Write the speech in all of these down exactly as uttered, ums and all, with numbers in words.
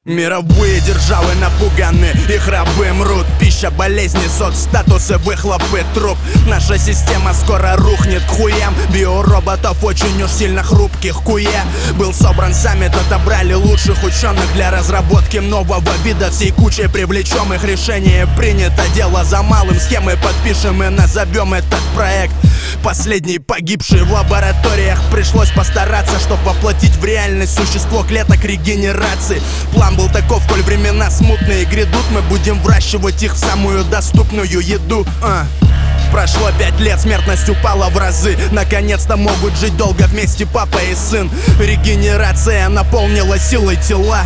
Мировые державы напуганы, их рабы мрут. Пища, болезни, соцстатусы, выхлопы, труп. Наша система скоро рухнет к хуям. Биороботов очень уж сильно хрупких. Куе был собран саммит, отобрали лучших ученых для разработки нового вида. Всей кучей привлечем их, решение принято. Дело за малым, схемы подпишем и назовем этот проект. Последний погибший в лабораториях. Пришлось постараться, чтобы воплотить в реальность существо клеток регенерации. План был таков, коль времена смутные грядут, мы будем выращивать их в самую доступную еду. а. Прошло пять лет, смертность упала в разы. Наконец-то могут жить долго вместе папа и сын. Регенерация наполнила силой тела,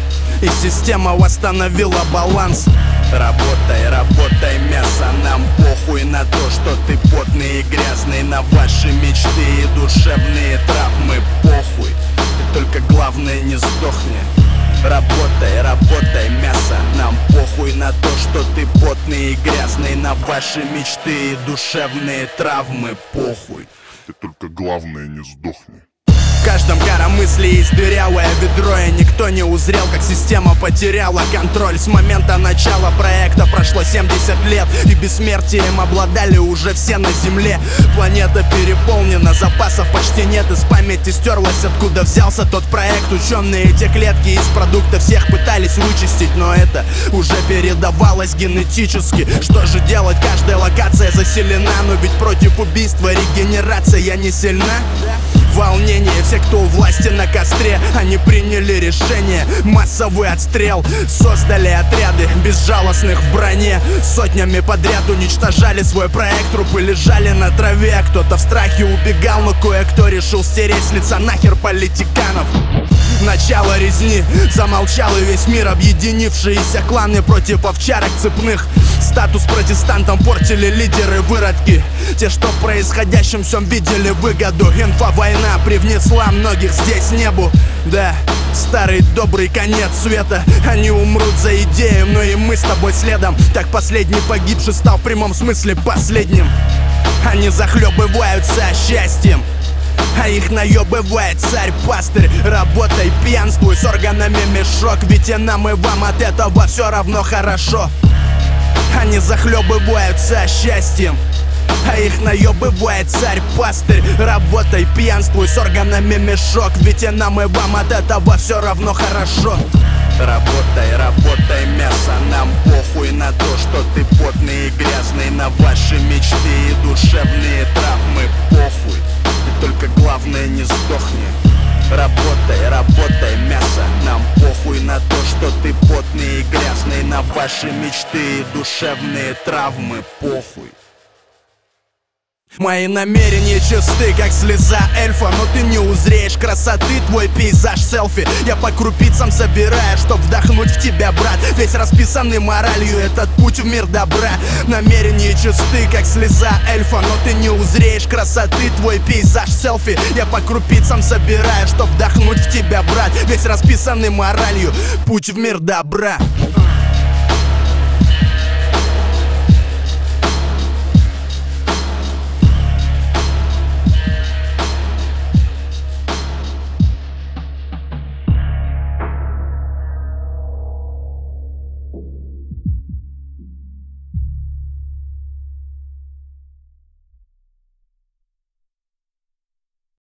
и система восстановила баланс. Работай, работай, мясо, нам похуй на то, что ты потный и грязный. На ваши мечты и душевные травмы похуй. Ты только главное не сдохни. Работай, работай, мясо, нам похуй на то, что ты потный и грязный. На ваши мечты и душевные травмы похуй. Ты только главное не сдохни. В каждом коромысле есть дырявое ведро, и никто не узрел, как система потеряла контроль. С момента начала проекта прошло семьдесят лет, и бессмертием обладали уже все на земле. Планета переполнена, запасов почти нет, из памяти стерлась, откуда взялся тот проект. Ученые эти клетки из продуктов всех пытались вычистить, но это уже передавалось генетически. Что же делать, каждая локация заселена, но ведь против убийства регенерация не сильна. Волнение, все, кто у власти на костре, они приняли решение, массовый отстрел. Создали отряды безжалостных в броне, сотнями подряд уничтожали свой проект. Трупы лежали на траве, кто-то в страхе убегал, но кое-кто решил стереть с лица нахер политиканов. Начало резни, замолчал и весь мир, объединившиеся кланы против овчарок цепных. Статус протестантам портили лидеры выродки, те, что в происходящем всем видели выгоду. Инфовойна привнесла многих здесь небу. Да, старый добрый конец света. Они умрут за идею, но и мы с тобой следом. Так последний погибший стал в прямом смысле последним. Они захлебываются счастьем, а их наебывает царь-пастырь. Работай, пьянствуй, с органами мешок, ведь и нам и вам от этого все равно хорошо. Они захлебываются счастьем, а их наебывает царь-пастырь. Работай, пьянствуй, с органами мешок, ведь и нам и вам от этого все равно хорошо. Работай, работай, мясо, нам похуй на то, что ты потный и грязный. На ваши мечты и душевные травмы похуй. Ты только главное не сдохни. Работай, работай, мясо, нам похуй на то, что ты потный и грязный. На ваши мечты и душевные травмы похуй. Мои намерения чисты, как слеза эльфа, но ты не узреешь красоты, твой пейзаж селфи. Я по крупицам собираю, чтоб вдохнуть в тебя, брат. Весь расписанный моралью этот путь в мир добра. Намерения чисты, как слеза эльфа, но ты не узреешь красоты, твой пейзаж селфи. Я по крупицам собираю, чтоб вдохнуть в тебя, брат. Весь расписанный моралью путь в мир добра.